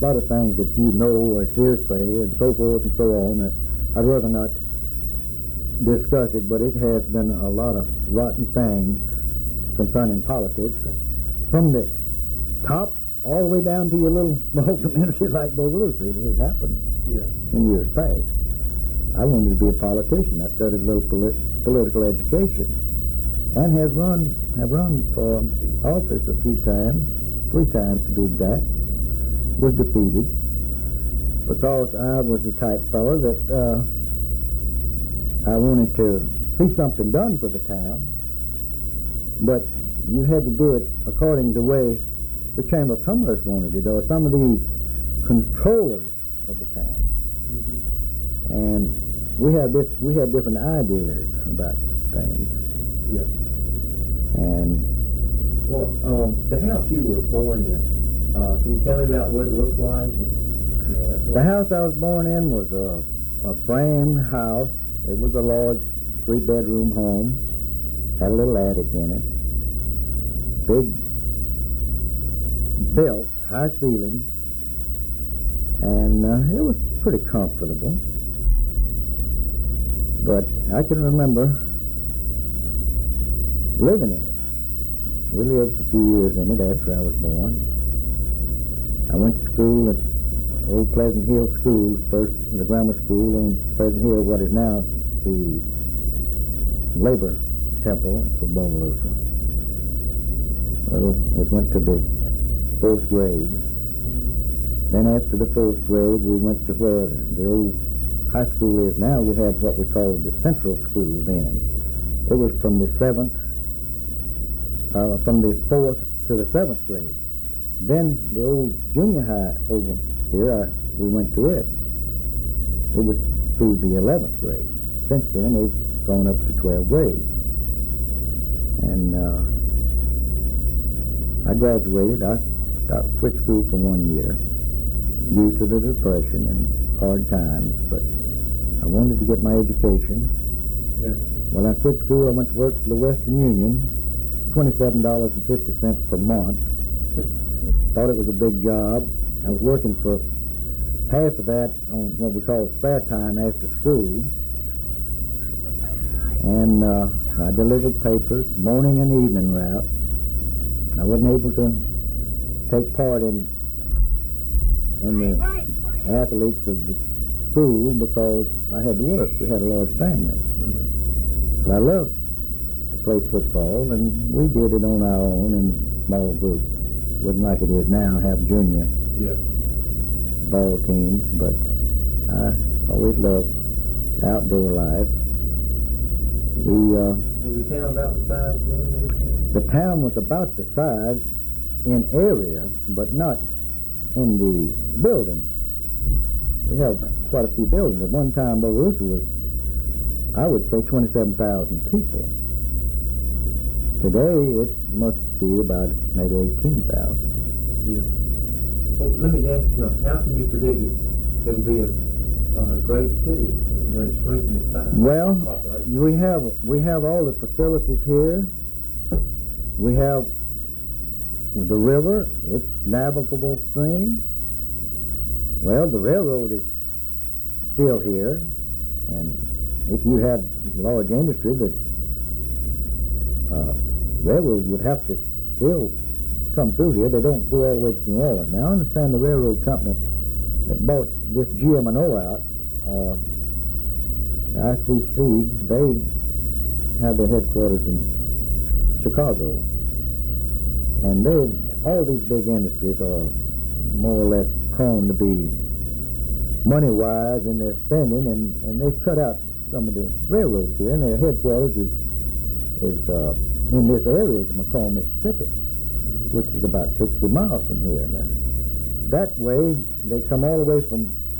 lot of things that you know as hearsay and so forth and so on. I'd rather not discuss it, but it has been a lot of rotten things concerning politics, from the top all the way down to your little small communities like Bogalusa. It has happened in years past. I wanted to be a politician. I studied a little political education and have run for office a few times, 3 times to be exact. Was defeated because I was the type fellow that I wanted to see something done for the town, but you had to do it according to the way the Chamber of Commerce wanted it, or some of these controllers of the town. Mm-hmm. And we had different ideas about things. Yeah. And the house you were born in, can you tell me about what it looked like? The house I was born in was a frame house. It was a large 3-bedroom home. Had a little attic in it. Big built, high ceilings, and it was pretty comfortable. But I can remember living in it. We lived a few years in it after I was born. I went to school at Old Pleasant Hill School, first the grammar school on Pleasant Hill, what is now the Labor Temple of Bogalusa. Well, it went to the 4th grade. Then after the 4th grade, we went to where the old high school is now. We had what we called the Central School then. It was from the 4th to the 7th grade. Then the old junior high over here, we went to it. It was through the 11th grade. Since then, they've gone up to 12 grades. And I graduated. I quit school for 1 year due to the Depression and hard times, but I wanted to get my education. Yeah. When I quit school, I went to work for the Western Union, $27.50 per month. Thought it was a big job. I was working for half of that on what we call spare time after school. And I delivered papers, morning and evening route. I wasn't able to take part in the athletes of the school because I had to work. We had a large family. Mm-hmm. But I loved to play football, and we did it on our own in small groups. Wasn't like it is now, have junior ball teams, but I always loved the outdoor life. Was the town about the size then? The town was about the size in area, but not in the building. We have quite a few buildings. At one time, Bogalusa was, I would say, 27,000 people. Today, it must be about maybe 18,000. Yeah. Well, let me ask you something. How can you predict it will be a great city when it's shrinking in size? Well, we have all the facilities here. We have the river. It's navigable stream. Well, the railroad is still here, and if you had large industry, the railroad would have to still come through here. They don't go all the way to New Orleans. Now, I understand the railroad company that bought this GM&O out, or the ICC, they have their headquarters in Chicago. And all these big industries are more or less prone to be money-wise in their spending, and they've cut out some of the railroads here, and their headquarters is in this area is McComb, Mississippi, which is about 60 miles from here. Now, that way, they come all the way from